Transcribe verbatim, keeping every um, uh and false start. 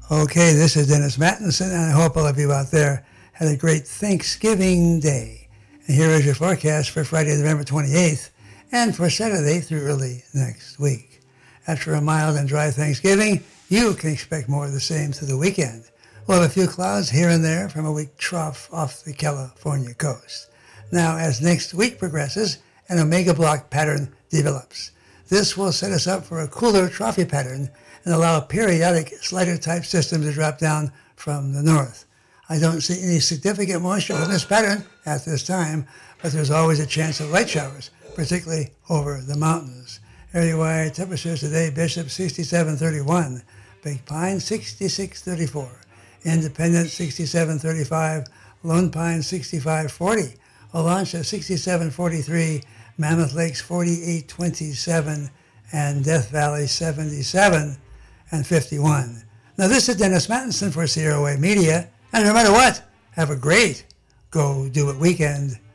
Okay, this is Dennis Mattinson, and I hope all of you out there had a great Thanksgiving Day. And here is your forecast for Friday, November twenty-eighth, and for Saturday through early next week. After a mild and dry Thanksgiving, you can expect more of the same through the weekend. We'll have a few clouds here and there from a weak trough off the California coast. Now, as next week progresses, an omega block pattern develops. This will set us up for a cooler trophy pattern and allow periodic slider type systems to drop down from the north. I don't see any significant moisture from this pattern at this time, but there's always a chance of light showers, particularly over the mountains. Area-wide temperatures today: Bishop sixty-seven thirty-one, Big Pine sixty-six thirty-four, Independence sixty-seven thirty-five, Lone Pine sixty-five forty, Olancha sixty-seven forty-three, Mammoth Lakes forty-eight twenty-seven, and Death Valley seventy-seven and fifty-one. Now, this is Dennis Mattinson for Sierra Way Media, and no matter what, have a great Go Do It weekend.